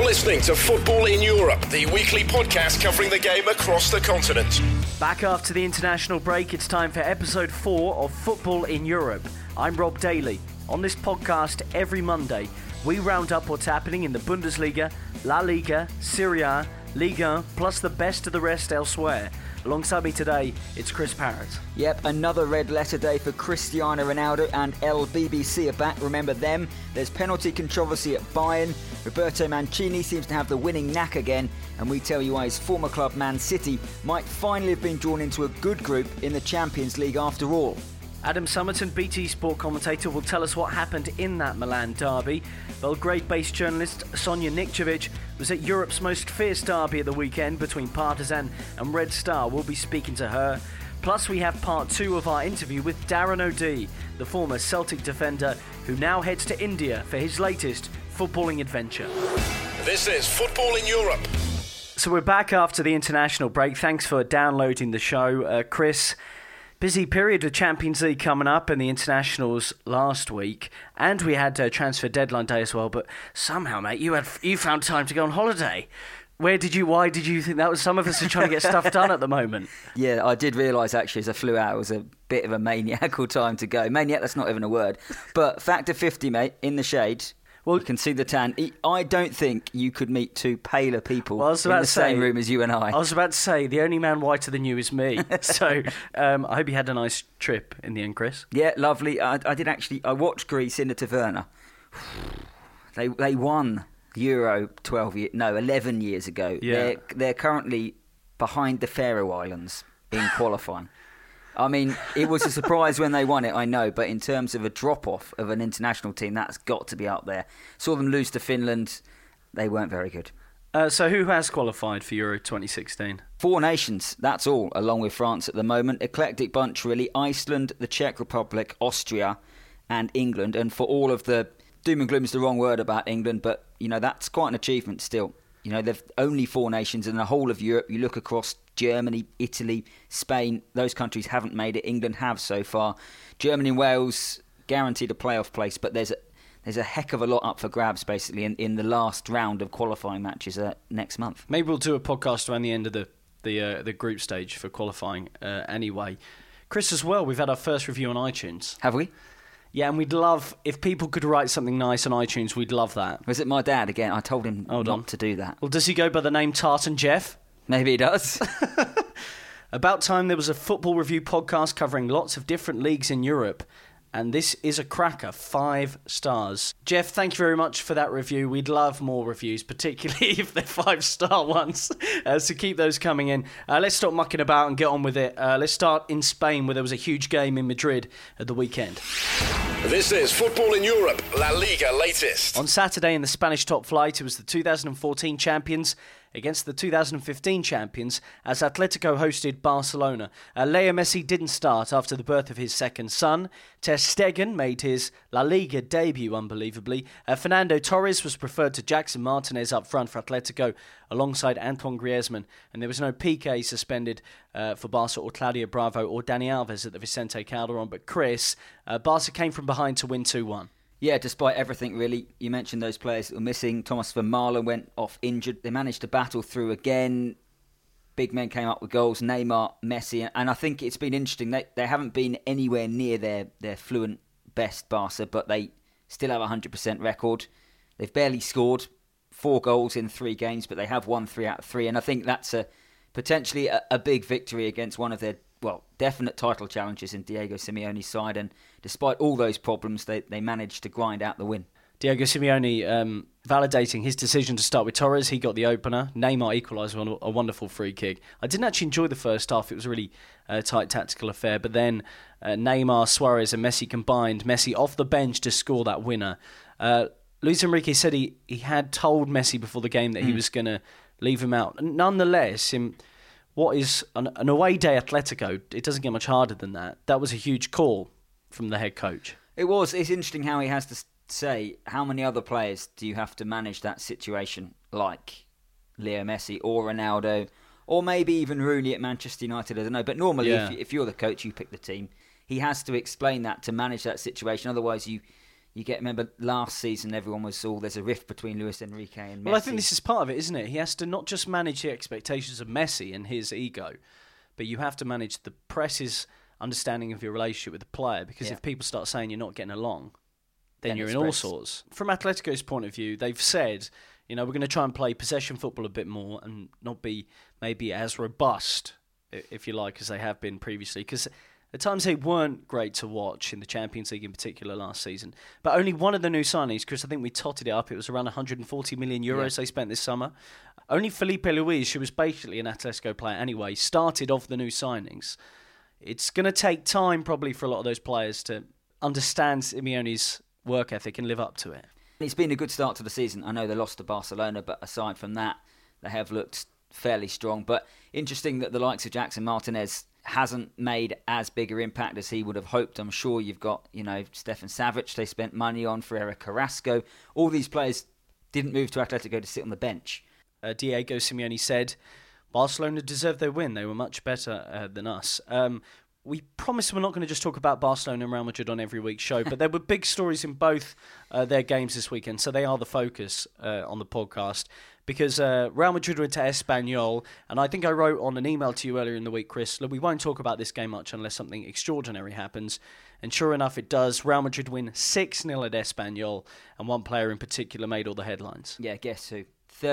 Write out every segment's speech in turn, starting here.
listening to Football in Europe, the weekly podcast covering the game across the continent. Back after the international break, it's time for episode 4 of Football in Europe. I'm Rob Daly. On this podcast, every Monday, we round up what's happening in the Bundesliga, La Liga, Serie A, Liga 1, plus the best of the rest elsewhere. Alongside me today, it's Chris Parrott. Yep, another red letter day for Cristiano Ronaldo and LBBC are back. Remember them. There's penalty controversy at Bayern. Roberto Mancini seems to have the winning knack again. And we tell you why his former club Man City might finally have been drawn into a good group in the Champions League after all. Adam Summerton, BT Sport commentator, will tell us what happened in that Milan derby. Belgrade-based journalist Sonja Nikčević was at Europe's most fierce derby at the weekend between Partizan and Red Star. We'll be speaking to her. Plus, we have part 2 of our interview with Darren O'Dea, the former Celtic defender who now heads to India for his latest footballing adventure. This is Football in Europe. So we're back after the international break. Thanks for downloading the show, Chris. Busy period of Champions League coming up and the internationals last week, and we had transfer deadline day as well. But somehow, mate, you found time to go on holiday. Why did you think that was? Some of us are trying to get stuff done at the moment. Yeah, I did realise actually as I flew out it was a bit of a maniacal time to go. Maniac, that's not even a word. But factor 50, mate, in the shade. Well, you can see the tan. I don't think you could meet two paler people in the same room as you and I. I was about to say, the only man whiter than you is me. So I hope you had a nice trip in the end, Chris. Yeah, lovely. I did actually. I watched Greece in the Taverna. They won Euro 11 years ago. Yeah. They're currently behind the Faroe Islands in qualifying. I mean, it was a surprise when they won it, I know, but in terms of a drop-off of an international team, that's got to be up there. Saw them lose to Finland. They weren't very good. So who has qualified for Euro 2016? 4 nations, that's all, along with France at the moment. Eclectic bunch, really. Iceland, the Czech Republic, Austria and England. And for all of the doom and gloom is the wrong word about England, but, you know, that's quite an achievement still. You know, there've only 4 nations in the whole of Europe. You look across Germany, Italy, Spain, those countries haven't made it. England have so far. Germany and Wales guaranteed a playoff place, but there's a heck of a lot up for grabs, basically, in the last round of qualifying matches next month. Maybe we'll do a podcast around the end of the group stage for qualifying anyway. Chris, as well, we've had our first review on iTunes. Have we? Yeah, and we'd love, if people could write something nice on iTunes, we'd love that. Was it my dad again? I told him not to do that. Well, does he go by the name Tartan Jeff? Maybe he does. About time there was a football review podcast covering lots of different leagues in Europe. And this is a cracker, 5 stars. Jeff, thank you very much for that review. We'd love more reviews, particularly if they're 5-star ones. So keep those coming in. Let's stop mucking about and get on with it. Let's start in Spain, where there was a huge game in Madrid at the weekend. This is Football in Europe, La Liga latest. On Saturday in the Spanish top flight, it was the 2014 champions against the 2015 champions as Atletico hosted Barcelona. Leo Messi didn't start after the birth of his second son. Ter Stegen made his La Liga debut, unbelievably. Fernando Torres was preferred to Jackson Martinez up front for Atletico alongside Antoine Griezmann. And there was no Piqué suspended for Barca or Claudio Bravo or Dani Alves at the Vicente Calderon. But Chris, Barca came from behind to win 2-1. Yeah, despite everything, really. You mentioned those players that were missing. Thomas Vermaelen went off injured. They managed to battle through again. Big men came up with goals. Neymar, Messi. And I think it's been interesting. They haven't been anywhere near their fluent best, Barca, but they still have a 100% record. They've barely scored 4 goals in 3 games, but they have won 3 out of 3. And I think that's potentially a big victory against one of their definite title challenges in Diego Simeone's side, and despite all those problems, they managed to grind out the win. Diego Simeone validating his decision to start with Torres. He got the opener. Neymar equalised on a wonderful free kick. I didn't actually enjoy the first half. It was a really tight tactical affair, but then Neymar, Suarez and Messi combined. Messi off the bench to score that winner. Luis Enrique said he had told Messi before the game that he was going to leave him out. Nonetheless, what is an away day Atletico, it doesn't get much harder than that. That was a huge call from the head coach. It was. It's interesting how he has to say, how many other players do you have to manage that situation, like Leo Messi or Ronaldo, or maybe even Rooney at Manchester United, I don't know. But normally, if you're the coach, you pick the team. He has to explain that to manage that situation. Otherwise, you Remember last season, everyone was there's a rift between Luis Enrique and Messi. Well, I think this is part of it, isn't it? He has to not just manage the expectations of Messi and his ego, but you have to manage the press's understanding of your relationship with the player, because if people start saying you're not getting along, then you're in all sorts. From Atletico's point of view, they've said, we're going to try and play possession football a bit more and not be maybe as robust, if you like, as they have been previously. Because at times they weren't great to watch in the Champions League in particular last season. But only one of the new signings, Chris, I think we totted it up, it was around 140 million euros they spent this summer. Only Felipe Luis, who was basically an Atletico player anyway, started off the new signings. It's going to take time probably for a lot of those players to understand Simeone's work ethic and live up to it. It's been a good start to the season. I know they lost to Barcelona, but aside from that, they have looked fairly strong. But interesting that the likes of Jackson Martinez hasn't made as big an impact as he would have hoped. I'm sure you've got, Stefan Savic, they spent money on, Ferreira Carrasco. All these players didn't move to Atletico to sit on the bench. Diego Simeone said Barcelona deserved their win. They were much better than us. We promised we're not going to just talk about Barcelona and Real Madrid on every week's show, but there were big stories in both their games this weekend, so they are the focus on the podcast. Because Real Madrid went to Espanyol, and I think I wrote on an email to you earlier in the week, Chris, look, we won't talk about this game much unless something extraordinary happens. And sure enough, it does. Real Madrid win 6-0 at Espanyol, and one player in particular made all the headlines. Yeah, guess who?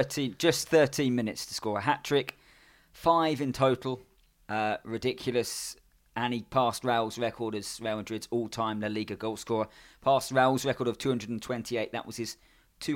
13 minutes to score a hat-trick. 5 in total. Ridiculous. And he passed Raul's record as Real Madrid's all-time La Liga goal scorer. Passed Raul's record of 228. That was his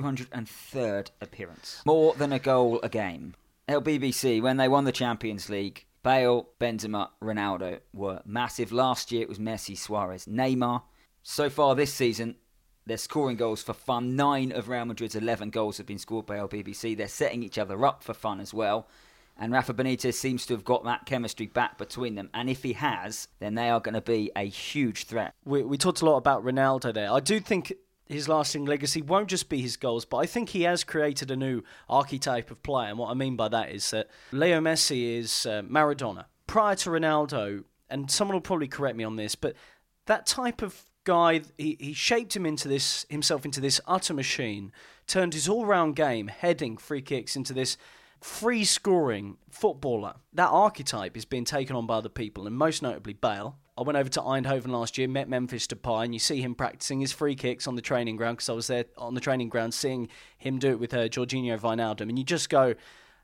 203rd appearance. More than a goal a game. LBBC, when they won the Champions League, Bale, Benzema, Ronaldo were massive. Last year it was Messi, Suarez, Neymar. So far this season, they're scoring goals for fun. 9 of Real Madrid's 11 goals have been scored by LBBC. They're setting each other up for fun as well. And Rafa Benitez seems to have got that chemistry back between them. And if he has, then they are going to be a huge threat. We talked a lot about Ronaldo there. I do think his lasting legacy won't just be his goals, but I think he has created a new archetype of player. And what I mean by that is that Leo Messi is Maradona. Prior to Ronaldo, and someone will probably correct me on this, but that type of guy, he shaped himself into this utter machine, turned his all-round game, heading free kicks, into this free-scoring footballer. That archetype is being taken on by other people, and most notably Bale. I went over to Eindhoven last year, met Memphis Depay, and you see him practicing his free kicks on the training ground, because I was there on the training ground seeing him do it with Jorginho Wijnaldum, and you just go,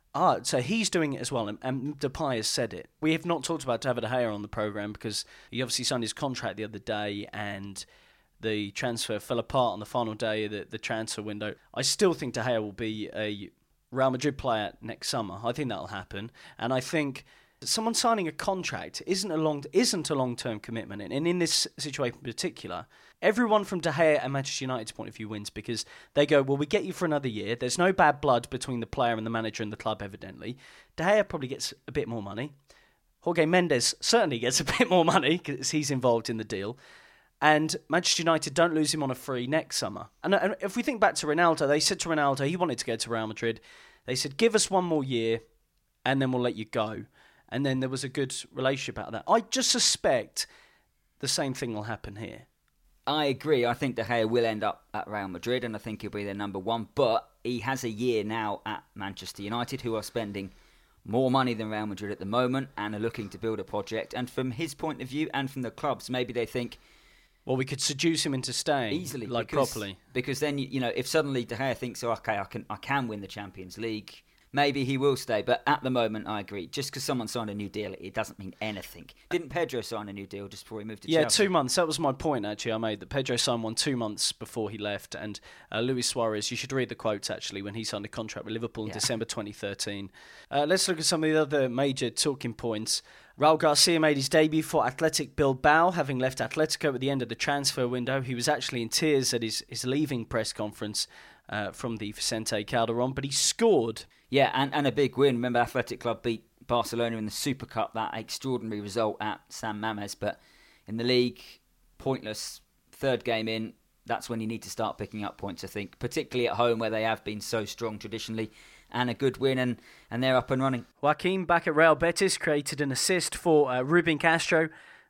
so he's doing it as well, and Depay has said it. We have not talked about David De Gea on the programme, because he obviously signed his contract the other day, and the transfer fell apart on the final day of the transfer window. I still think De Gea will be a Real Madrid player next summer. I think that'll happen, and I think someone signing a contract isn't a long-term commitment, and in this situation in particular, everyone from De Gea and Manchester United's point of view wins, because they go, well, we get you for another year. There's no bad blood between the player and the manager and the club, evidently. De Gea probably gets a bit more money. Jorge Mendes certainly gets a bit more money because he's involved in the deal. And Manchester United don't lose him on a free next summer. And if we think back to Ronaldo, they said to Ronaldo, he wanted to go to Real Madrid. They said, give us one more year and then we'll let you go. And then there was a good relationship out of that. I just suspect the same thing will happen here. I agree. I think De Gea will end up at Real Madrid, and I think he'll be their number one. But he has a year now at Manchester United, who are spending more money than Real Madrid at the moment and are looking to build a project. And from his point of view and from the clubs, maybe they think, well, we could seduce him into staying easily, properly. Because then, if suddenly De Gea thinks, okay, I can win the Champions League, maybe he will stay. But at the moment, I agree. Just because someone signed a new deal, it doesn't mean anything. Didn't Pedro sign a new deal just before he moved to Chelsea? Yeah, 2 months. That was my point, actually, I made, that Pedro signed one 2 months before he left. And Luis Suarez, you should read the quotes, actually, when he signed a contract with Liverpool in December 2013. Let's look at some of the other major talking points. Raul Garcia made his debut for Athletic Bilbao, having left Atletico at the end of the transfer window. He was actually in tears at his leaving press conference from the Vicente Calderon, but he scored. Yeah, and a big win. Remember, Athletic Club beat Barcelona in the Super Cup, that extraordinary result at San Mamés. But in the league, pointless. Third game in, that's when you need to start picking up points, I think, particularly at home where they have been so strong traditionally. And a good win, and they're up and running. Joaquin, back at Real Betis, created an assist for Ruben Castro.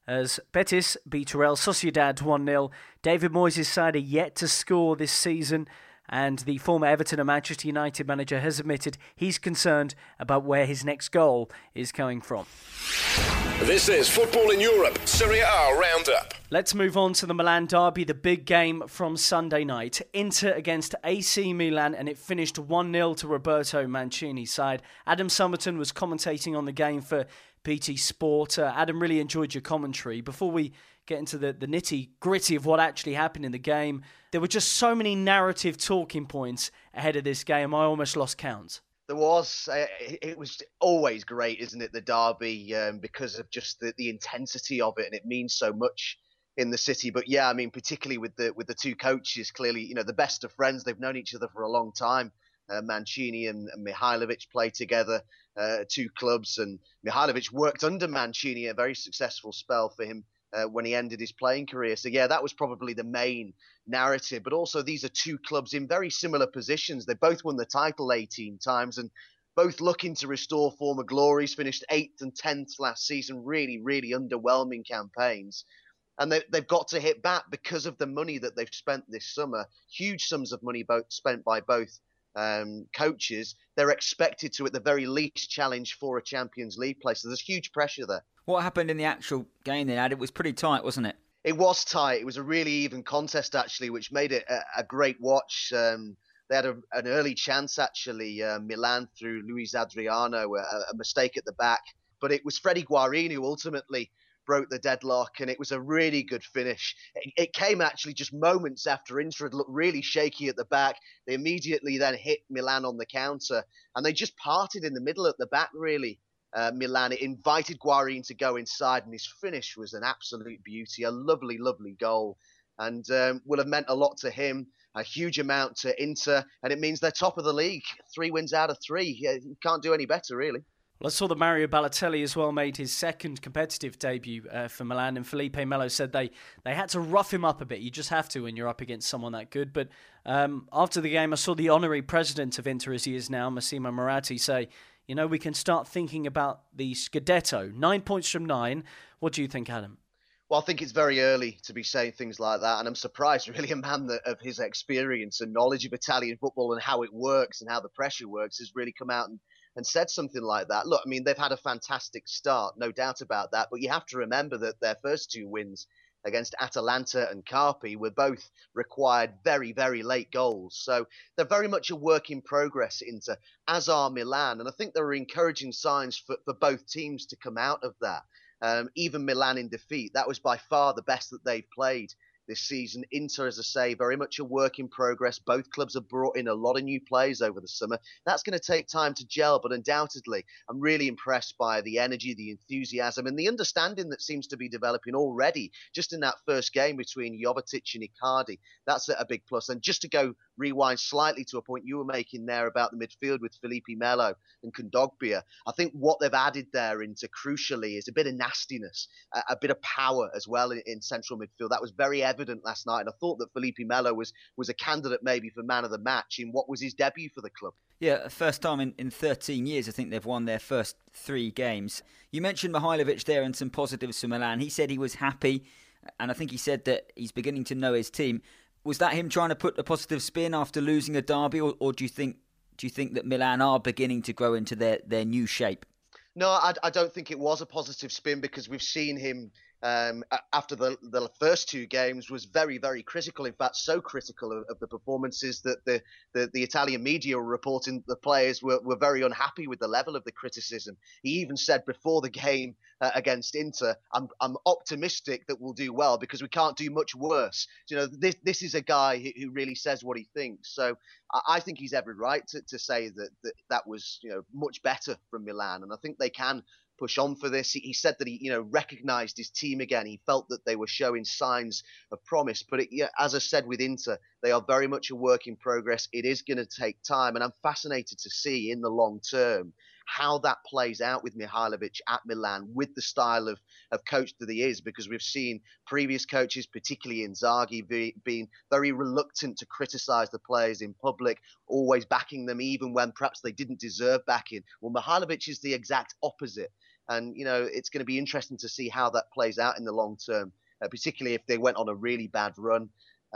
as Betis beat Real Sociedad 1-0. David Moyes' side are yet to score this season, and the former Everton and Manchester United manager has admitted he's concerned about where his next goal is coming from. This is Football in Europe, Serie A Roundup. Let's move on to the Milan derby, the big game from Sunday night. Inter against AC Milan, and it finished 1-0 to Roberto Mancini's side. Adam Summerton was commentating on the game for BT Sport. Adam, really enjoyed your commentary. Before we get into the nitty-gritty of what actually happened in the game, there were just so many narrative talking points ahead of this game, I almost lost count. There was. It was always great, isn't it, the derby, because of just the intensity of it, and it means so much in the city. But yeah, I mean, particularly with the two coaches, clearly, the best of friends. They've known each other for a long time. Mancini and Mihajlovic played together, two clubs, and Mihajlovic worked under Mancini, a very successful spell for him when he ended his playing career. So yeah, that was probably the main narrative. But also, these are two clubs in very similar positions. They both won the title 18 times and both looking to restore former glories. Finished 8th and 10th last season. Really, really underwhelming campaigns. And they've got to hit back because of the money that they've spent this summer. Huge sums of money spent by both coaches. They're expected to, at the very least, challenge for a Champions League place. So there's huge pressure there. What happened in the actual game then, Ad? It was pretty tight, wasn't it? It was tight. It was a really even contest, actually, which made it a great watch. They had an early chance, actually, Milan through Luis Adriano, a mistake at the back. But it was Freddy Guarini who ultimately broke the deadlock, and it was a really good finish. It came actually just moments after Inter had looked really shaky at the back. They immediately then hit Milan on the counter, and they just parted in the middle at the back, really. Milan, it invited Guarini to go inside, and his finish was an absolute beauty, a lovely, lovely goal, and will have meant a lot to him, a huge amount to Inter, and it means they're top of the league, 3 wins out of 3. You can't do any better, really. Well, I saw that Mario Balotelli as well made his second competitive debut for Milan, and Felipe Melo said they had to rough him up a bit. You just have to when you're up against someone that good. But after the game, I saw the honorary president of Inter, as he is now, Massimo Moratti, say, we can start thinking about the Scudetto. 9 points from 9. What do you think, Adam? Well, I think it's very early to be saying things like that, and I'm surprised, really, a man of his experience and knowledge of Italian football and how it works and how the pressure works has really come out and said something like that. Look, I mean, they've had a fantastic start, no doubt about that, but you have to remember that their first 2 wins against Atalanta and Carpi were both required very, very late goals. So they're very much a work in progress, Inter, as are Milan. And I think there are encouraging signs for both teams to come out of that. Even Milan in defeat, that was by far the best that they've played this season. Inter, as I say, very much a work in progress. Both clubs have brought in a lot of new players over the summer. That's going to take time to gel, but undoubtedly, I'm really impressed by the energy, the enthusiasm, and the understanding that seems to be developing already just in that first game between Jovetic and Icardi. That's a big plus. And just to go rewind slightly to a point you were making there about the midfield with Felipe Melo and Kondogbia, I think what they've added there into crucially is a bit of nastiness, a bit of power as well in central midfield. That was very evident last night, and I thought that Felipe Melo was a candidate maybe for man of the match in what was his debut for the club. Yeah, first time in 13 years I think they've won their first 3 games. You mentioned Mihajlovic there and some positives for Milan. He said he was happy, and I think he said that he's beginning to know his team. Was that him trying to put a positive spin after losing a derby, or do you think that Milan are beginning to grow into their new shape? No, I don't think it was a positive spin, because we've seen him after the first 2 games was very, very critical. In fact, so critical of the performances that the Italian media were reporting the players were very unhappy with the level of the criticism. He even said before the game against Inter, I'm optimistic that we'll do well because we can't do much worse. This is a guy who really says what he thinks. So I think he's every right to say that was much better from Milan, and I think they can push on for this. He said that he recognised his team again. He felt that they were showing signs of promise. But as I said with Inter, they are very much a work in progress. It is going to take time, and I'm fascinated to see in the long term how that plays out with Mihajlovic at Milan, with the style of coach that he is, because we've seen previous coaches, particularly Inzaghi, being very reluctant to criticise the players in public, always backing them even when perhaps they didn't deserve backing. Well, Mihajlovic is the exact opposite. And, it's going to be interesting to see how that plays out in the long term, particularly if they went on a really bad run.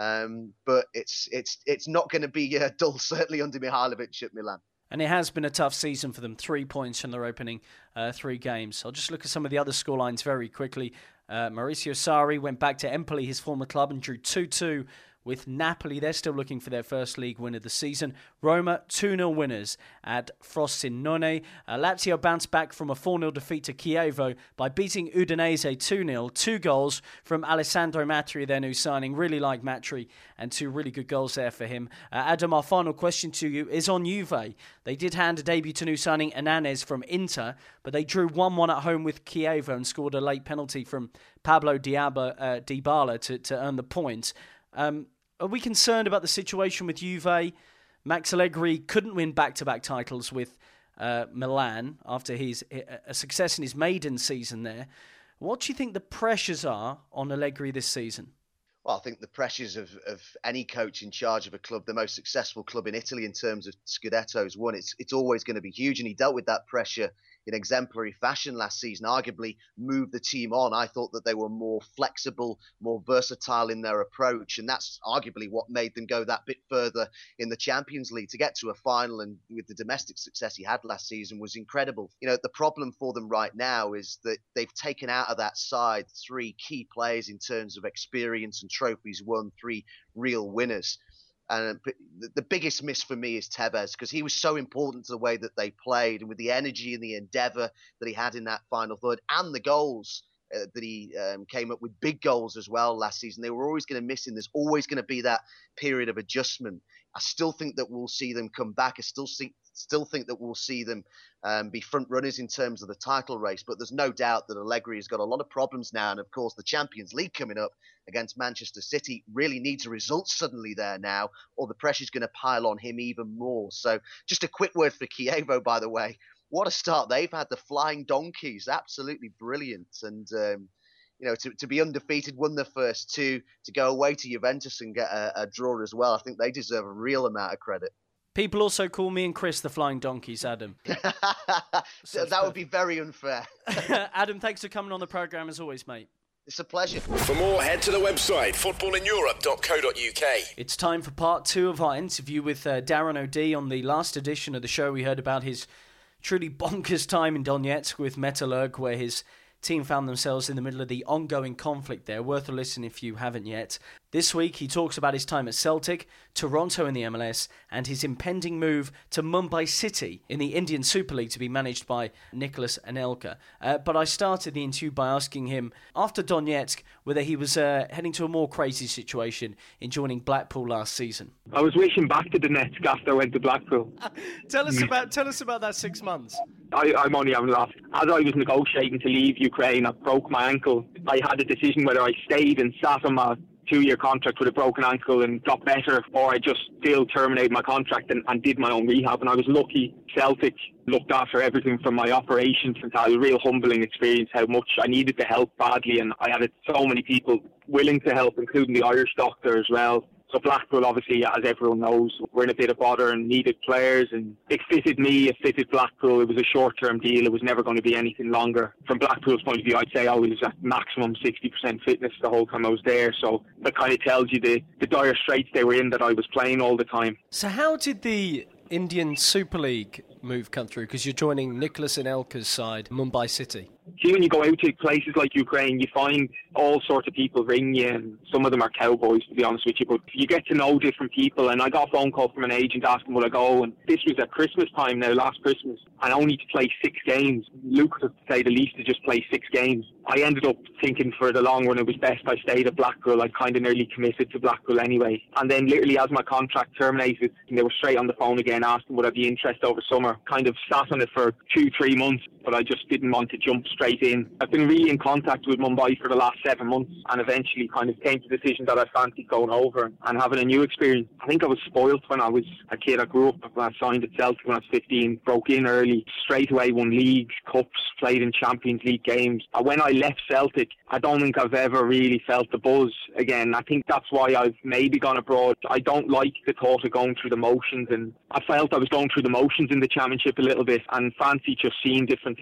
But it's not going to be dull, certainly under Mihajlovic at Milan. And it has been a tough season for them. 3 points from their opening 3 games. I'll just look at some of the other scorelines very quickly. Maurizio Sarri went back to Empoli, his former club, and drew 2-2 with Napoli. They're still looking for their first league win of the season. Roma, 2-0 winners at Frosinone. Lazio bounced back from a 4-0 defeat to Chievo by beating Udinese 2-0. 2 goals from Alessandro Matri, their new signing. Really like Matri, and 2 really good goals there for him. Adam, our final question to you is on Juve. They did hand a debut to new signing Hernandez from Inter, but they drew 1-1 at home with Chievo and scored a late penalty from Pablo Dybala to earn the point. Are we concerned about the situation with Juve? Max Allegri couldn't win back-to-back titles with Milan after a success in his maiden season there. What do you think the pressures are on Allegri this season? Well, I think the pressures of any coach in charge of a club, the most successful club in Italy in terms of Scudettos won, it's always going to be huge. And he dealt with that pressure in exemplary fashion last season, arguably moved the team on. I thought that they were more flexible, more versatile in their approach, and that's arguably what made them go that bit further in the Champions League. To get to a final and with the domestic success he had last season was incredible. The problem for them right now is that they've taken out of that side 3 key players in terms of experience and trophies won, 3 real winners. And the biggest miss for me is Tevez, because he was so important to the way that they played, and with the energy and the endeavour that he had in that final third and the goals that he came up with, big goals as well last season. They were always going to miss him. There's always going to be that period of adjustment. I still think that we'll see them come back. I still think that we'll see them be front runners in terms of the title race. But there's no doubt that Allegri has got a lot of problems now. And of course, the Champions League coming up against Manchester City really needs a result suddenly there now, or the pressure's going to pile on him even more. So just a quick word for Chievo, by the way. What a start they've had. The Flying Donkeys, absolutely brilliant. And, to be undefeated, won the first 2, to go away to Juventus and get a draw as well. I think they deserve a real amount of credit. People also call me and Chris the Flying Donkeys, Adam. That would be very unfair. Adam, thanks for coming on the programme as always, mate. It's a pleasure. For more, head to the website footballineurope.co.uk. It's time for part 2 of our interview with Darren O'Dea. On the last edition of the show, we heard about his truly bonkers time in Donetsk with Metalurg, where his team found themselves in the middle of the ongoing conflict there. Worth a listen if you haven't yet. This week, he talks about his time at Celtic, Toronto in the MLS, and his impending move to Mumbai City in the Indian Super League to be managed by Nicholas Anelka. But I started the interview by asking him, after Donetsk, whether he was heading to a more crazy situation in joining Blackpool last season. I was wishing back to Donetsk after I went to Blackpool. Tell us about that 6 months. I'm only having a laugh. As I was negotiating to leave Ukraine, I broke my ankle. I had a decision whether I stayed and sat on my 2-year contract with a broken ankle and got better, or I just still terminated my contract and did my own rehab. And I was lucky. Celtic looked after everything from my operations, and that was a real humbling experience how much I needed the help badly, and I had so many people willing to help, including the Irish doctor as well. So Blackpool, obviously, as everyone knows, were in a bit of bother and needed players, and it fitted me, it fitted Blackpool. It was a short-term deal. It was never going to be anything longer. From Blackpool's point of view, I'd say I was at maximum 60% fitness the whole time I was there. So that kind of tells you the dire straits they were in, that I was playing all the time. So how did the Indian Super League move come through? Because you're joining Nicholas Anelka's side, Mumbai City. See, when you go out to places like Ukraine, you find all sorts of people ring you, and some of them are cowboys, to be honest with you, but you get to know different people. And I got a phone call from an agent asking would I go, and this was at Christmas time now, last Christmas, and only to play 6 games. Lucrative, to say the least, to just play 6 games. I ended up thinking for the long run it was best I stayed at Blackpool. I kind of nearly committed to Blackpool anyway. And then literally as my contract terminated, they were straight on the phone again asking would I be interested over summer. Kind of sat on it for 2-3 months, but I just didn't want to jump straight in. I've been really in contact with Mumbai for the last 7 months, and eventually kind of came to the decision that I fancied going over and having a new experience. I think I was spoilt when I was a kid. I grew up when I signed at Celtic when I was 15, broke in early, straight away won leagues, cups, played in Champions League games. And when I left Celtic, I don't think I've ever really felt the buzz again. I think that's why I've maybe gone abroad. I don't like the thought of going through the motions, and I felt I was going through the motions in the Championship a little bit and fancy just seeing different things.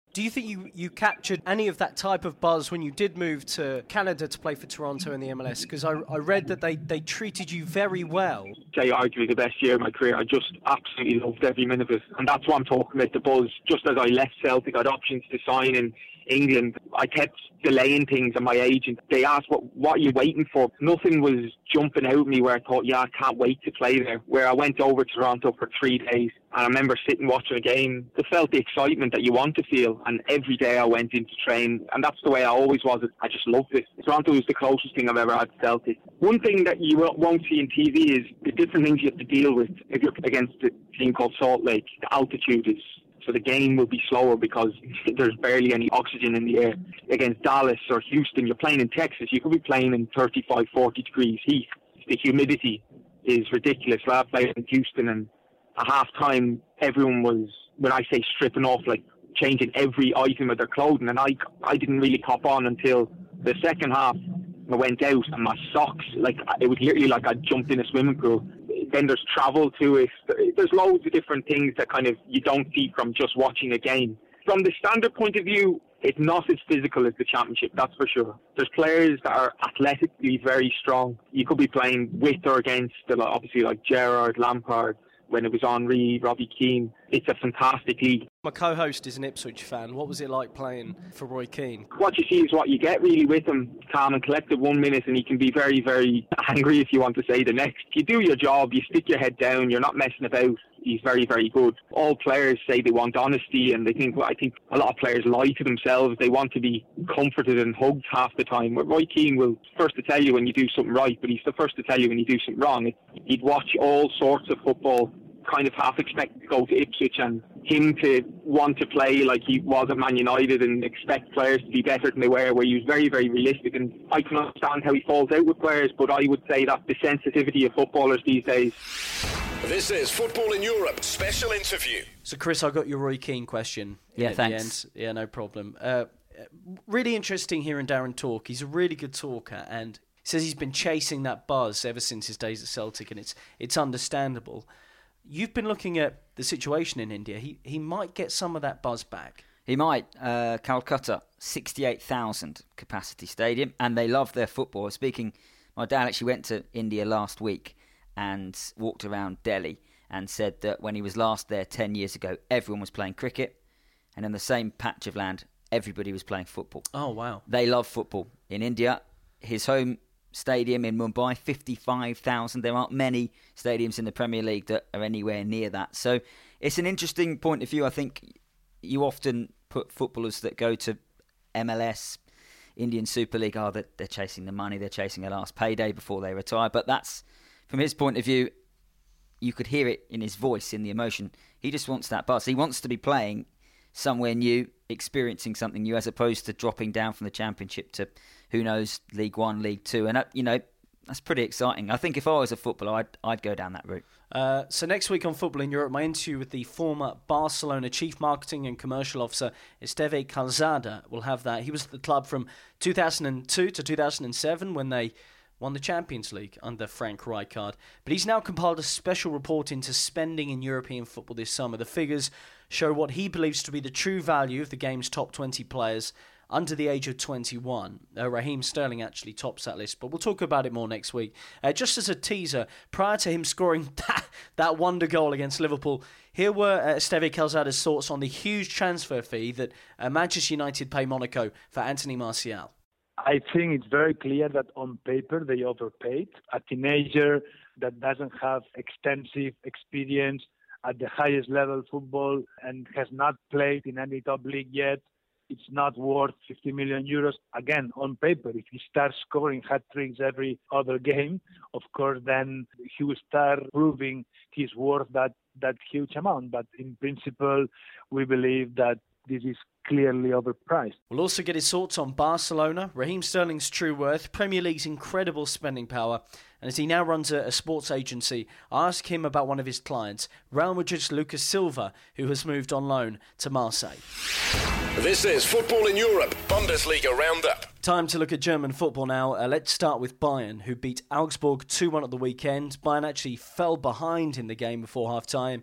Do you think you captured any of that type of buzz when you did move to Canada to play for Toronto in the MLS? Because I read that they treated you very well. Say arguably the best year of my career. I just absolutely loved every minute of it. And that's what I'm talking about, the buzz. Just as I left Celtic, I had options to sign in England. I kept delaying things, and my agent, they asked, what are you waiting for? Nothing was jumping out at me where I thought, I can't wait to play there. Where I went over to Toronto for 3 days, and I remember sitting watching a game. I felt the excitement that you want to feel, and every day I went into train, and that's the way I always was. I just loved it. Toronto was the closest thing I've ever had to Celtic. One thing that you won't see in TV is the different things you have to deal with if you're against a team called Salt Lake. The altitude is... So the game will be slower because there's barely any oxygen in the air. Against Dallas or Houston, you're playing in Texas. You could be playing in 35, 40 degrees heat. The humidity is ridiculous. I played in Houston, and at half-time, everyone was, when I say stripping off, like changing every item of their clothing. And I didn't really cop on until the second half. I went out, and my socks, it was literally like I jumped in a swimming pool. Then there's travel to it. There's loads of different things that kind of you don't see from just watching a game. From the standard point of view, it's not as physical as the Championship, that's for sure. There's players that are athletically very strong. You could be playing with or against, obviously like Gerrard, Lampard, when it was Henry, Robbie Keane. It's a fantastic league. My co-host is an Ipswich fan. What was it like playing for Roy Keane? What you see is what you get really with him. Calm and collected 1 minute, and he can be very, very angry, if you want to say, the next. You do your job, you stick your head down, you're not messing about. He's very, very good. All players say they want honesty, and I think a lot of players lie to themselves. They want to be comforted and hugged half the time. Roy Keane will first to tell you when you do something right, but he's the first to tell you when you do something wrong. He'd watch all sorts of football, kind of half expect to go to Ipswich, and him to want to play like he was at Man United and expect players to be better than they were, where he was very, very realistic. And I can understand how he falls out with players, but I would say that the sensitivity of footballers these days. This is Football in Europe special interview. So Chris, I got your Roy Keane question. Yeah, The thanks. end. Yeah, no problem. Really interesting hearing Darren talk. He's a really good talker, and he says he's been chasing that buzz ever since his days at Celtic, and it's understandable. You've been looking at the situation in India. He might get some of that buzz back. He might. Calcutta, 68,000 capacity stadium, and they love their football. My dad actually went to India last week and walked around Delhi and said that when he was last there 10 years ago, everyone was playing cricket, and in the same patch of land, everybody was playing football. Oh, wow. They love football. In India, his home stadium in Mumbai, 55,000. There aren't many stadiums in the Premier League that are anywhere near that. So it's an interesting point of view. I think you often put footballers that go to MLS, Indian Super League, that they're chasing the money, they're chasing a last payday before they retire. But that's, from his point of view, you could hear it in his voice, in the emotion. He just wants that buzz. He wants to be playing somewhere new, experiencing something new, as opposed to dropping down from the Championship to, who knows, League One, League Two. And, that's pretty exciting. I think if I was a footballer, I'd go down that route. So next week on Football in Europe, my interview with the former Barcelona Chief Marketing and Commercial Officer, Esteve Calzada, will have that. He was at the club from 2002 to 2007 when they won the Champions League under Frank Rijkaard. But he's now compiled a special report into spending in European football this summer. The figures show what he believes to be the true value of the game's top 20 players under the age of 21. Raheem Sterling actually tops that list, but we'll talk about it more next week. Just as a teaser, prior to him scoring that wonder goal against Liverpool, here were Esteve Calzada's thoughts on the huge transfer fee that Manchester United pay Monaco for Anthony Martial. I think it's very clear that on paper they overpaid. A teenager that doesn't have extensive experience at the highest level football and has not played in any top league yet, it's not worth 50 million euros. Again, on paper, if he starts scoring hat-tricks every other game, of course, then he will start proving he's worth that huge amount. But in principle, we believe that this is clearly overpriced. We'll also get his thoughts on Barcelona, Raheem Sterling's true worth, Premier League's incredible spending power, and as he now runs a sports agency, I ask him about one of his clients, Real Madrid's Lucas Silva, who has moved on loan to Marseille. This is Football in Europe, Bundesliga Roundup. Time to look at German football now. Let's start with Bayern, who beat Augsburg 2-1 at the weekend. Bayern actually fell behind in the game before half-time,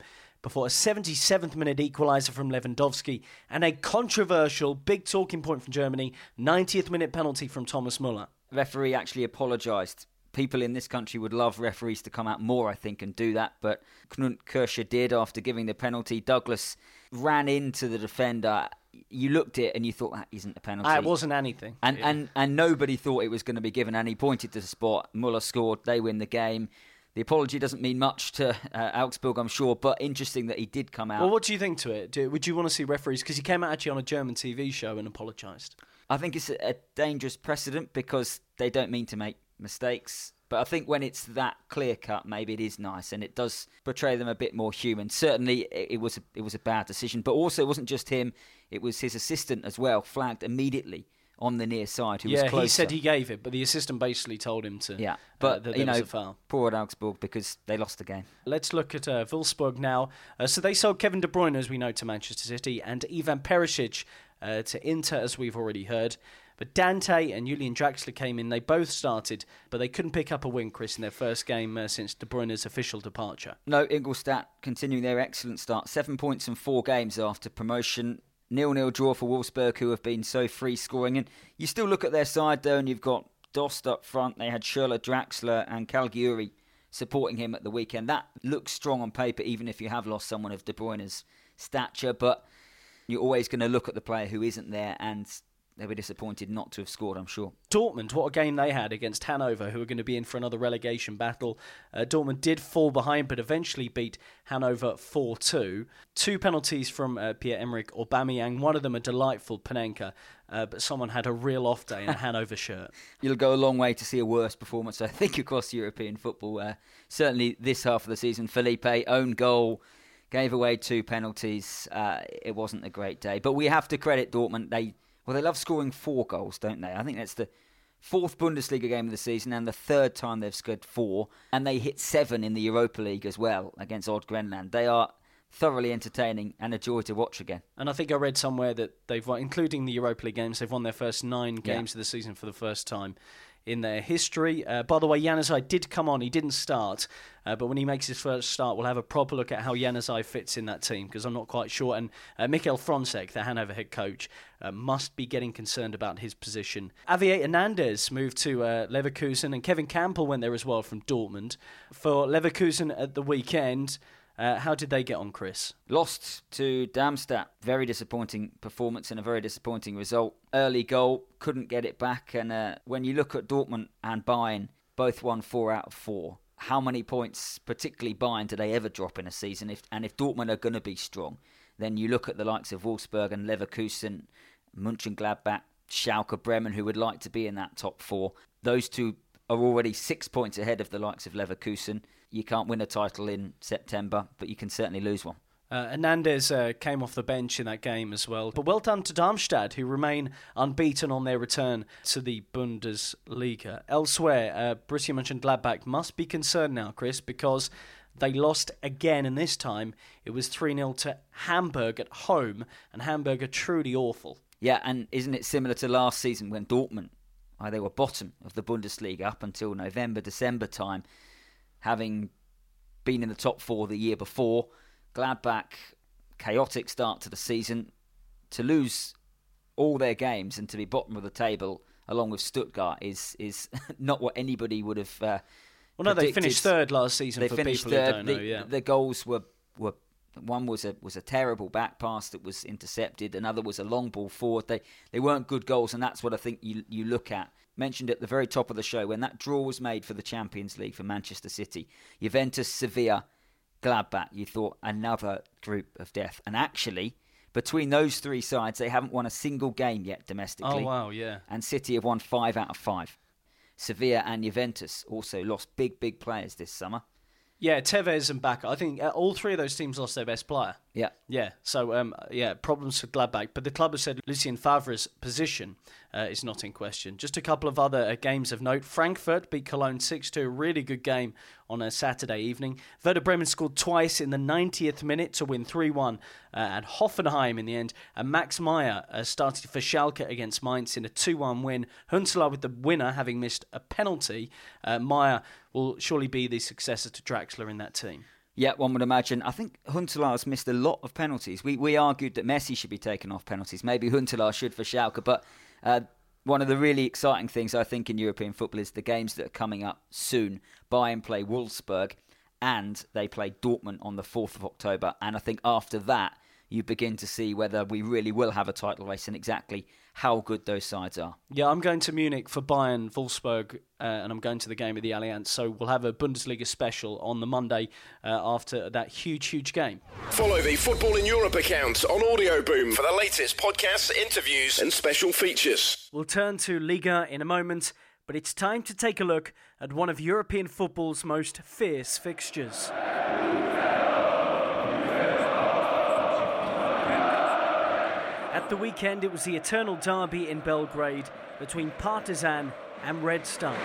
before a 77th minute equaliser from Lewandowski and a controversial, big talking point from Germany, 90th minute penalty from Thomas Müller. Referee actually apologised. People in this country would love referees to come out more, I think, and do that, but Knut Kircher did after giving the penalty. Douglas ran into the defender. You looked at it and you thought, that isn't a penalty. It wasn't anything. And nobody thought it was going to be given, and he pointed to the spot. Müller scored, they win the game. The apology doesn't mean much to Augsburg, I'm sure, but interesting that he did come out. Well, what do you think to it? Would you want to see referees? Because he came out actually on a German TV show and apologised. I think it's a dangerous precedent because they don't mean to make mistakes. But I think when it's that clear-cut, maybe it is nice, and it does portray them a bit more human. Certainly, it was a bad decision. But also, it wasn't just him. It was his assistant as well, flagged immediately on the near side, who was closer. Yeah, he said he gave it, but the assistant basically told him to. Yeah, but that there was a foul. Poor Augsburg, because they lost the game. Let's look at Wolfsburg now. So they sold Kevin De Bruyne, as we know, to Manchester City, and Ivan Perisic to Inter, as we've already heard. But Dante and Julian Draxler came in. They both started, but they couldn't pick up a win, Chris, in their first game since De Bruyne's official departure. No, Ingolstadt continuing their excellent start. 7 points in 4 games after promotion. 0-0 draw for Wolfsburg, who have been so free-scoring. And you still look at their side, though, and you've got Dost up front. They had Schürrle, Draxler and Calagiuri supporting him at the weekend. That looks strong on paper, even if you have lost someone of De Bruyne's stature. But you're always going to look at the player who isn't there, and they were disappointed not to have scored, I'm sure. Dortmund, what a game they had against Hanover, who are going to be in for another relegation battle. Dortmund did fall behind, but eventually beat Hanover 4-2. 2 penalties from Pierre-Emerick Aubameyang. One of them a delightful Panenka, but someone had a real off day in a Hanover shirt. You'll go a long way to see a worse performance, I think, across European football. Certainly this half of the season. Felipe, own goal, gave away 2 penalties. It wasn't a great day. But we have to credit Dortmund. They love scoring 4 goals, don't they? I think that's the 4th Bundesliga game of the season and the 3rd time they've scored 4. And they hit 7 in the Europa League as well against Odd Grenland. They are thoroughly entertaining and a joy to watch again. And I think I read somewhere that they've won, including the Europa League games, they've won their first 9 games of the season for the first time in their history. By the way, Januzaj did come on. He didn't start, but when he makes his first start, we'll have a proper look at how Januzaj fits in that team, because I'm not quite sure. And Mikel Frontzeck, the Hanover head coach, must be getting concerned about his position. Javier Hernandez moved to Leverkusen, and Kevin Campbell went there as well from Dortmund. For Leverkusen at the weekend, how did they get on, Chris? Lost to Darmstadt. Very disappointing performance and a very disappointing result. Early goal, couldn't get it back. And when you look at Dortmund and Bayern, both won 4 out of 4. How many points, particularly Bayern, do they ever drop in a season? If Dortmund are going to be strong, then you look at the likes of Wolfsburg and Leverkusen, Mönchengladbach, Schalke, Bremen, who would like to be in that top 4. Those two are already 6 points ahead of the likes of Leverkusen. You can't win a title in September, but you can certainly lose one. Hernandez came off the bench in that game as well. But well done to Darmstadt, who remain unbeaten on their return to the Bundesliga. Elsewhere, Borussia Mönchengladbach must be concerned now, Chris, because they lost again, and this time it was 3-0 to Hamburg at home, and Hamburg are truly awful. Yeah, and isn't it similar to last season when Dortmund, they were bottom of the Bundesliga up until November, December time, having been in the top 4 the year before. Gladbach, chaotic start to the season. To lose all their games and to be bottom of the table along with Stuttgart is not what anybody would have predicted. Well, no, they finished 3rd last season. They for finished people 3rd. who don't know. Yeah. The goals were one was a terrible back pass that was intercepted. Another was a long ball forward. They weren't good goals, and that's what I think you look at. Mentioned at the very top of the show, when that draw was made for the Champions League for Manchester City, Juventus, Sevilla, Gladbach, you thought another group of death. And actually, between those 3 sides, they haven't won a single game yet domestically. Oh, wow, yeah. And City have won 5 out of 5. Sevilla and Juventus also lost big players this summer. Yeah, Tevez and Bacca. I think all 3 of those teams lost their best player. Yeah. Yeah, so, problems for Gladbach. But the club has said Lucien Favre's position is not in question. Just a couple of other games of note. Frankfurt beat Cologne 6-2, a really good game on a Saturday evening. Werder Bremen scored twice in the 90th minute to win 3-1 at Hoffenheim in the end. And Max Meyer started for Schalke against Mainz in a 2-1 win. Huntelaar with the winner, having missed a penalty. Meyer will surely be the successor to Draxler in that team. Yeah, one would imagine. I think Huntelaar's missed a lot of penalties. We argued that Messi should be taken off penalties. Maybe Huntelaar should for Schalke. But one of the really exciting things, I think, in European football is the games that are coming up soon. Bayern play Wolfsburg and they play Dortmund on the 4th of October. And I think after that, you begin to see whether we really will have a title race and exactly how good those sides are. Yeah, I'm going to Munich for Bayern Wolfsburg, and I'm going to the game at the Allianz, so we'll have a Bundesliga special on the Monday after that huge game. Follow the Football in Europe account on Audio Boom for the latest podcasts, interviews and special features. We'll turn to Liga in a moment, but it's time to take a look at one of European football's most fierce fixtures. At the weekend, it was the eternal derby in Belgrade between Partizan and Red Star.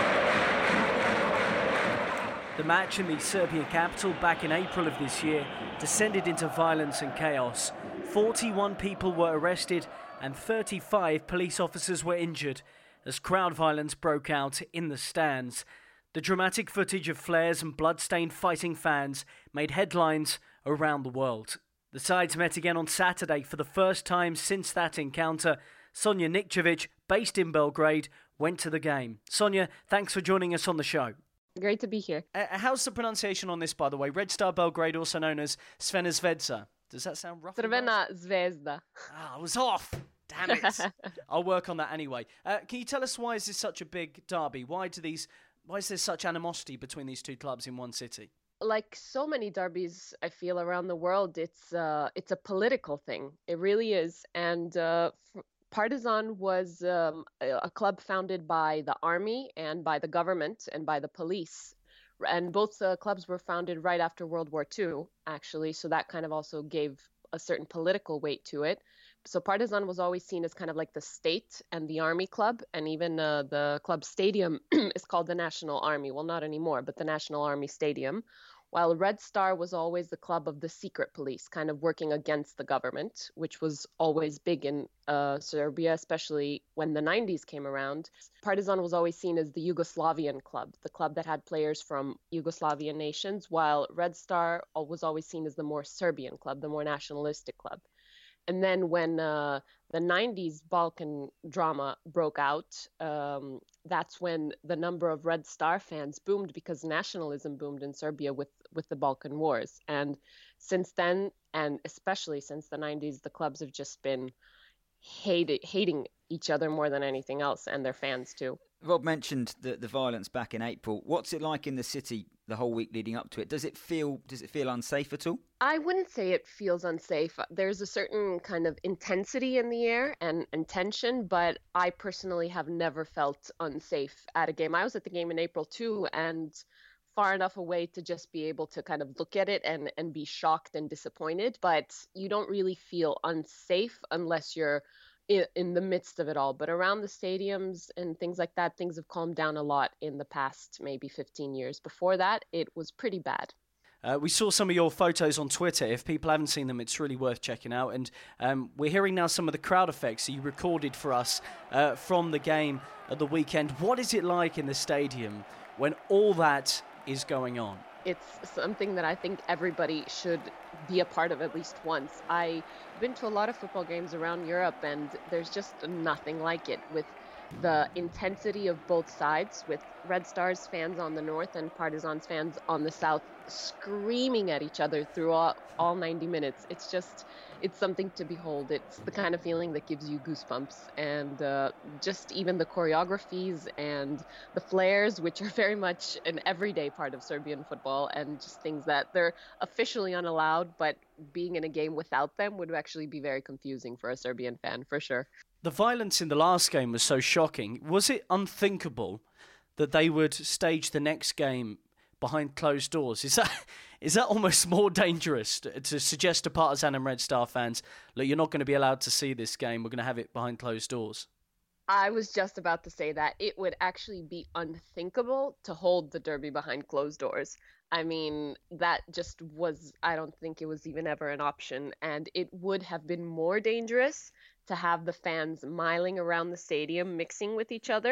The match in the Serbian capital back in April of this year descended into violence and chaos. 41 people were arrested and 35 police officers were injured as crowd violence broke out in the stands. The dramatic footage of flares and blood-stained fighting fans made headlines around the world. The sides met again on Saturday for the first time since that encounter. Sonja Nikčević, based in Belgrade, went to the game. Sonja, thanks for joining us on the show. Great to be here. How's the pronunciation on this, by the way? Red Star Belgrade, also known as Crvena Zvezda. Does that sound rough? Crvena Zvezda. I was off. Damn it. I'll work on that anyway. Can you tell us why is this such a big derby? Why is there such animosity between these two clubs in one city? Like so many derbies, I feel around the world, it's a political thing. It really is. And Partizan was a club founded by the army and by the government and by the police. And both clubs were founded right after World War II, actually. So that kind of also gave a certain political weight to it. So Partizan was always seen as kind of like the state and the army club, and even the club stadium is called the National Army. Well, not anymore, but the National Army Stadium. While Red Star was always the club of the secret police, kind of working against the government, which was always big in Serbia, especially when the 90s came around. Partizan was always seen as the Yugoslavian club, the club that had players from Yugoslavian nations, while Red Star was always seen as the more Serbian club, the more nationalistic club. And then when the 90s Balkan drama broke out, that's when the number of Red Star fans boomed because nationalism boomed in Serbia with the Balkan Wars. And since then, and especially since the 90s, the clubs have just been hating each other more than anything else, and their fans too. Rob mentioned the violence back in April. What's it like in the city the whole week leading up to it? Does it feel unsafe at all? I wouldn't say it feels unsafe. There's a certain kind of intensity in the air and tension, but I personally have never felt unsafe at a game. I was at the game in April too, and far enough away to just be able to kind of look at it and be shocked and disappointed, but you don't really feel unsafe unless you're in the midst of it all. But around the stadiums and things like that, things have calmed down a lot in the past maybe 15 years. Before that, it was pretty bad. We saw some of your photos on Twitter. If people haven't seen them, it's really worth checking out. And we're hearing now some of the crowd effects that you recorded for us from the game at the weekend. What is it like in the stadium when all that is going on? It's something that I think everybody should be a part of at least once. I've been to a lot of football games around Europe, and there's just nothing like it, with the intensity of both sides, with Red Stars fans on the north and Partizan's fans on the south screaming at each other through all 90 minutes. It's something to behold. It's the kind of feeling that gives you goosebumps, and just even the choreographies and the flares, which are very much an everyday part of Serbian football, and just things that they're officially unallowed, but being in a game without them would actually be very confusing for a Serbian fan, for sure. The violence in the last game was so shocking. Was it unthinkable that they would stage the next game behind closed doors? Is that almost more dangerous to suggest to Partizan and Red Star fans, look, you're not going to be allowed to see this game, we're going to have it behind closed doors? I was just about to say that. It would actually be unthinkable to hold the derby behind closed doors. I mean, that just was, I don't think it was even ever an option. And it would have been more dangerous to have the fans miling around the stadium, mixing with each other,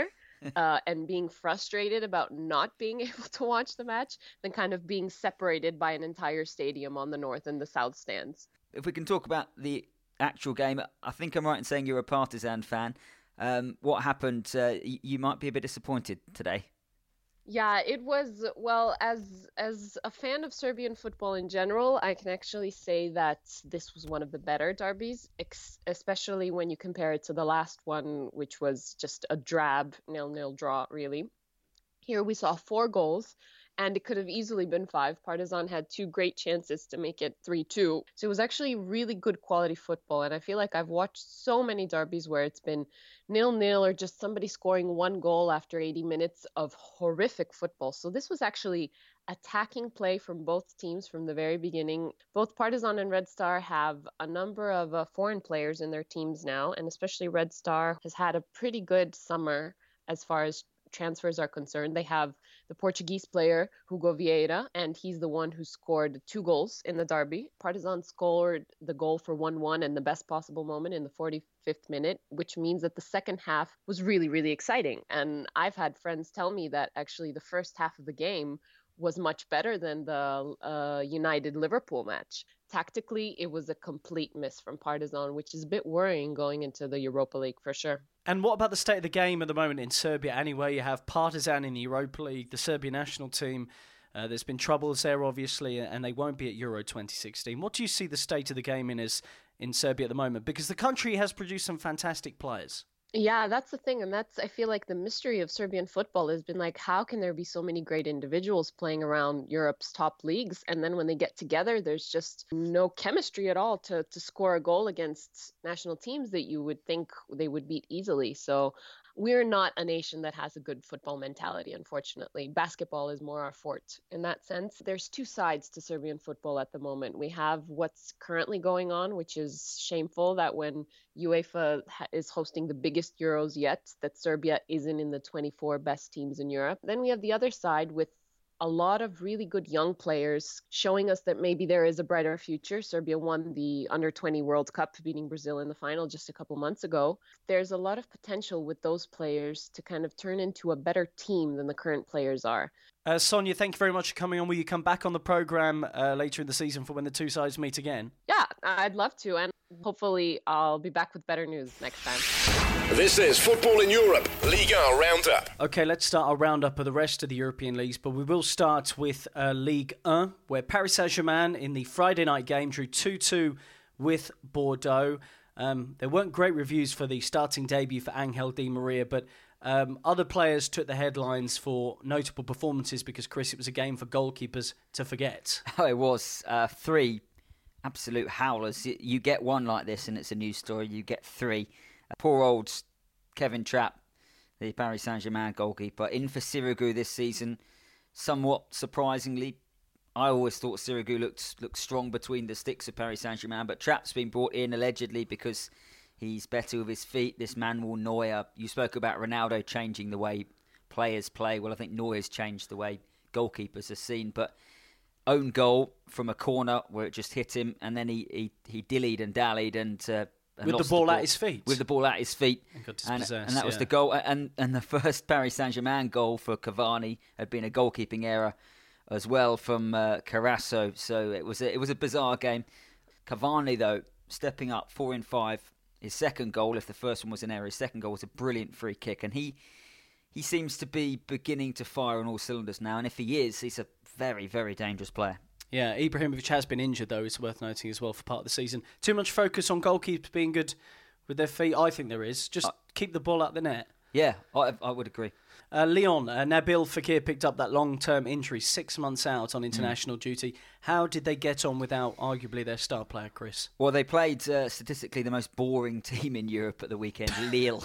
and being frustrated about not being able to watch the match than kind of being separated by an entire stadium on the north and the south stands. If we can talk about the actual game, I think I'm right in saying you're a Partizan fan. What happened? You might be a bit disappointed today. Yeah, it was, well, as a fan of Serbian football in general, I can actually say that this was one of the better derbies, especially when you compare it to the last one, which was just a drab 0-0 draw, really. Here we saw 4 goals, and it could have easily been 5. Partizan had 2 great chances to make it 3-2. So it was actually really good quality football, and I feel like I've watched so many derbies where it's been 0-0 or just somebody scoring 1 goal after 80 minutes of horrific football. So this was actually attacking play from both teams from the very beginning. Both Partizan and Red Star have a number of foreign players in their teams now, and especially Red Star has had a pretty good summer as far as transfers are concerned. They have the Portuguese player Hugo Vieira, and he's the one who scored 2 goals in the derby. Partizan scored the goal for 1-1 in the best possible moment in the 45th minute, which means that the second half was really, really exciting. And I've had friends tell me that actually the first half of the game was much better than the United Liverpool match. Tactically, it was a complete miss from Partizan, which is a bit worrying going into the Europa League for sure. And what about the state of the game at the moment in Serbia anyway? You have Partizan in the Europa League, the Serbian national team. There's been troubles there, obviously, and they won't be at Euro 2016. What do you see the state of the game in Serbia at the moment? Because the country has produced some fantastic players. Yeah, that's the thing. And that's, I feel like the mystery of Serbian football has been like, how can there be so many great individuals playing around Europe's top leagues? And then when they get together, there's just no chemistry at all to score a goal against national teams that you would think they would beat easily. So we're not a nation that has a good football mentality, unfortunately. Basketball is more our forte in that sense. There's 2 sides to Serbian football at the moment. We have what's currently going on, which is shameful that when UEFA is hosting the biggest Euros yet, that Serbia isn't in the 24 best teams in Europe. Then we have the other side with a lot of really good young players showing us that maybe there is a brighter future. Serbia won the Under-20 World Cup, beating Brazil in the final just a couple months ago. There's a lot of potential with those players to kind of turn into a better team than the current players are. Sonia, thank you very much for coming on. Will you come back on the programme later in the season for when the 2 sides meet again? Yeah, I'd love to. And hopefully I'll be back with better news next time. This is Football in Europe, Liga Roundup. Okay, let's start our roundup of the rest of the European leagues, but we will start with Ligue 1, where Paris Saint-Germain in the Friday night game drew 2-2 with Bordeaux. There weren't great reviews for the starting debut for Angel Di Maria, but other players took the headlines for notable performances because, Chris, it was a game for goalkeepers to forget. Oh, it was. 3 absolute howlers. You get one like this and it's a news story. You get 3. Poor old Kevin Trapp, the Paris Saint-Germain goalkeeper, in for Sirigu this season. Somewhat surprisingly, I always thought Sirigu looked strong between the sticks of Paris Saint-Germain, but Trapp's been brought in allegedly because he's better with his feet. This Manuel Neuer. You spoke about Ronaldo changing the way players play. Well, I think Neuer's changed the way goalkeepers are seen. But own goal from a corner where it just hit him, and then he dillied and dallied and with the ball at his feet. With the ball at his feet. And that was the goal. And the first Paris Saint-Germain goal for Cavani had been a goalkeeping error as well from Carasso. So it was a bizarre game. Cavani, though, stepping up 4 in 5. His second goal, if the first one was an error, his second goal was a brilliant free kick. And he seems to be beginning to fire on all cylinders now. And if he is, he's a very, very dangerous player. Yeah, Ibrahimovic has been injured, though. It's worth noting as well for part of the season. Too much focus on goalkeepers being good with their feet? I think there is. Just keep the ball at the net. Yeah, I would agree. Lyon, Nabil Fekir picked up that long-term injury, 6 months out on international duty. How did they get on without arguably their star player, Chris? Well, they played statistically the most boring team in Europe at the weekend, Lille.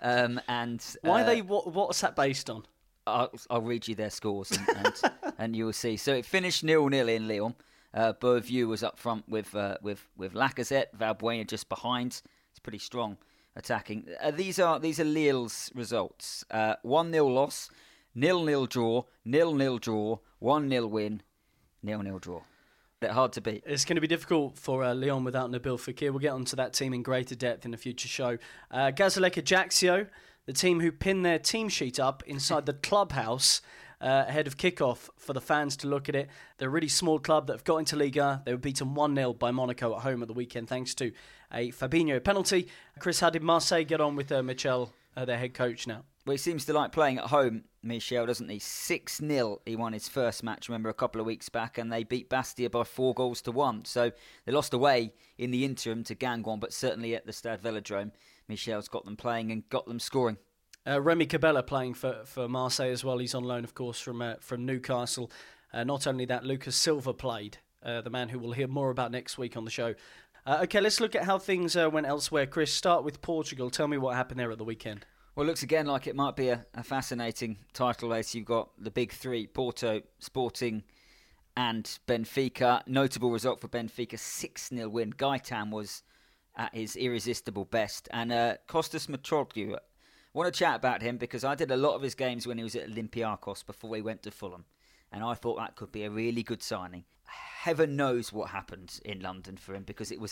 And why are they? What's that based on? I'll read you their scores and you will see. So it finished 0-0 in Lyon. Beauvue was up front with Lacazette, Valbuena just behind. It's pretty strong attacking. These are Lille's results. 1-0 loss, 0-0 draw, 0-0 draw, 1-0 win, 0-0 draw. Bit hard to beat. It's going to be difficult for Lyon without Nabil Fekir. We'll get onto that team in greater depth in a future show. Gazaleka Ajaccio, the team who pinned their team sheet up inside the clubhouse ahead of kickoff for the fans to look at it. They're a really small club that have got into Liga. They were beaten 1-0 by Monaco at home at the weekend thanks to a Fabinho penalty. Chris, how did Marseille get on with Michel, their head coach now? Well, he seems to like playing at home, Michel, doesn't he? 6-0 he won his first match, remember, a couple of weeks back, and they beat Bastia by 4-1. So they lost away in the interim to Gangwon, but certainly at the Stade Velodrome, Michel's got them playing and got them scoring. Remy Cabella playing for Marseille as well. He's on loan, of course, from Newcastle. Not only that, Lucas Silva played, the man who we'll hear more about next week on the show. Okay, let's look at how things went elsewhere. Chris, start with Portugal. Tell me what happened there at the weekend. Well, it looks again like it might be a fascinating title race. You've got the big three, Porto, Sporting and Benfica. Notable result for Benfica, 6-0 win. Gaetan was at his irresistible best. And Kostas Mitroglou, I want to chat about him because I did a lot of his games when he was at Olympiacos before he went to Fulham. And I thought that could be a really good signing. Heaven knows what happened in London for him because it was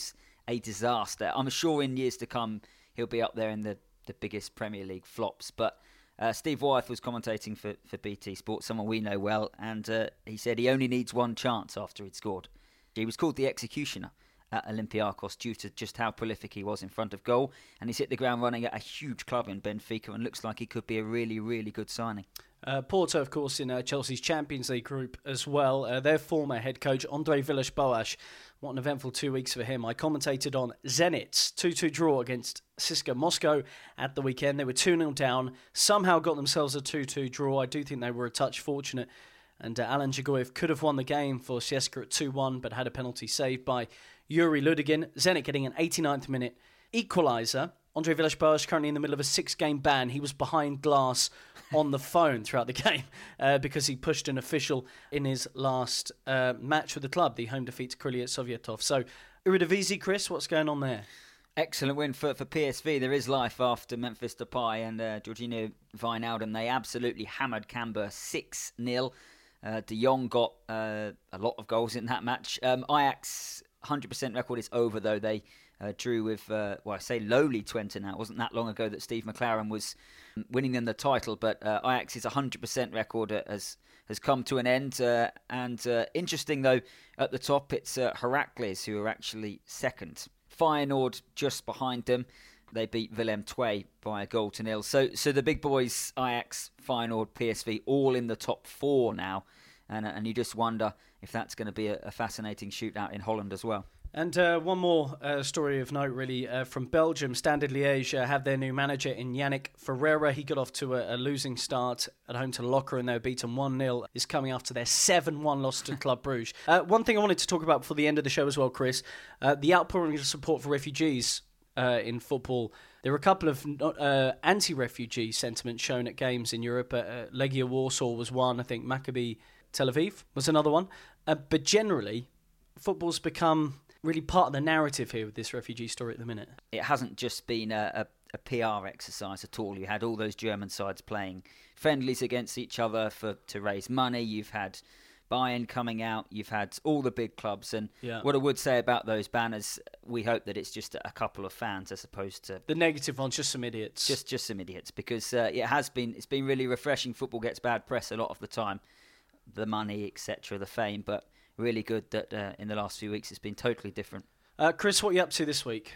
a disaster. I'm sure in years to come he'll be up there in the biggest Premier League flops. But Steve Wyeth was commentating for BT Sport, someone we know well, and he said he only needs one chance after he'd scored. He was called the Executioner at Olympiacos due to just how prolific he was in front of goal, and he's hit the ground running at a huge club in Benfica and looks like he could be a really, really good signing. Porto, of course, in Chelsea's Champions League group as well. Their former head coach, André Villas-Boas. What an eventful 2 weeks for him. I commentated on Zenit's 2-2 draw against CSKA Moscow at the weekend. They were 2-0 down, somehow got themselves a 2-2 draw. I do think they were a touch fortunate. And Alan Djagoev could have won the game for CSKA at 2-1, but had a penalty saved by Yuri Ludogin. Zenit getting an 89th minute equaliser. André Villas-Boas currently in the middle of a 6-game ban. He was behind glass on the phone throughout the game because he pushed an official in his last match with the club, the home defeat to Krylia Sovietov. So, Eredivisie, Chris, what's going on there? Excellent win for PSV. There is life after Memphis Depay and Georginio Wijnaldum. They absolutely hammered Cambuur 6-0. De Jong got a lot of goals in that match. Ajax 100% record is over, though. They drew with, I say lowly Twente now. It wasn't that long ago that Steve McLaren was winning them the title, but Ajax's 100% record has come to an end. And interesting, though, at the top, it's Heracles who are actually second. Feyenoord just behind them. They beat Willem II by 1-0. So the big boys, Ajax, Feyenoord, PSV, all in the top four now. And you just wonder if that's going to be a fascinating shootout in Holland as well. And one more story of note, really, from Belgium. Standard Liège have their new manager in Yannick Ferreira. He got off to a losing start at home to Locker and they were beaten 1-0. Is coming after their 7-1 loss to Club Brugge. One thing I wanted to talk about before the end of the show as well, Chris, the outpouring of support for refugees in football. There were a couple of anti-refugee sentiments shown at games in Europe. Legia Warsaw was one, I think Maccabi Tel Aviv was another one. But generally, football's become really part of the narrative here with this refugee story at the minute. It hasn't just been a PR exercise at all. You had all those German sides playing friendlies against each other to raise money. You've had Bayern coming out. You've had all the big clubs. And what I would say about those banners, we hope that it's just a couple of fans as opposed to... The negative ones, just some idiots. Just some idiots, because it's been really refreshing. Football gets bad press a lot of the time. The money, etc., the fame, but really good that in the last few weeks it's been totally different. Chris, what are you up to this week?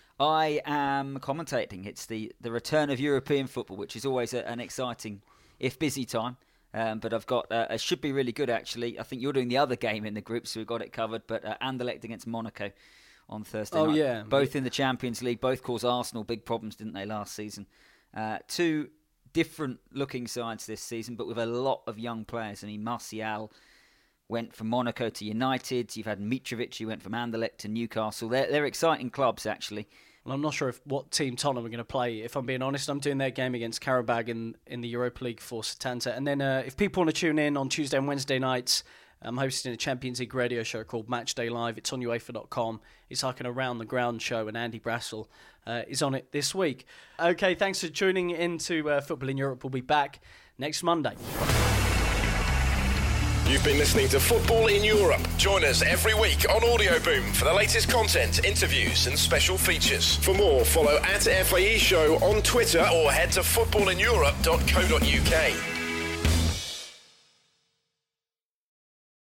I am commentating. It's the return of European football, which is always an exciting, if busy time. But I've got, it should be really good actually. I think you're doing the other game in the group, so we've got it covered. But Anderlecht against Monaco on Thursday night. Yeah. Both in the Champions League, both caused Arsenal big problems, didn't they, last season? Two different looking sides this season, but with a lot of young players. I mean, Martial went from Monaco to United. You've had Mitrovic, who went from Anderlecht to Newcastle. They're exciting clubs, actually. Well, I'm not sure what team Tottenham are going to play. If I'm being honest, I'm doing their game against Karabag in the Europa League for Setanta. And then if people want to tune in on Tuesday and Wednesday nights, I'm hosting a Champions League radio show called Matchday Live. It's on UEFA.com. It's like an around-the-ground show, and Andy Brassel is on it this week. Okay, thanks for tuning into Football in Europe. We'll be back next Monday. You've been listening to Football in Europe. Join us every week on Audio Boom for the latest content, interviews and special features. For more, follow @FAE Show on Twitter or head to footballineurope.co.uk.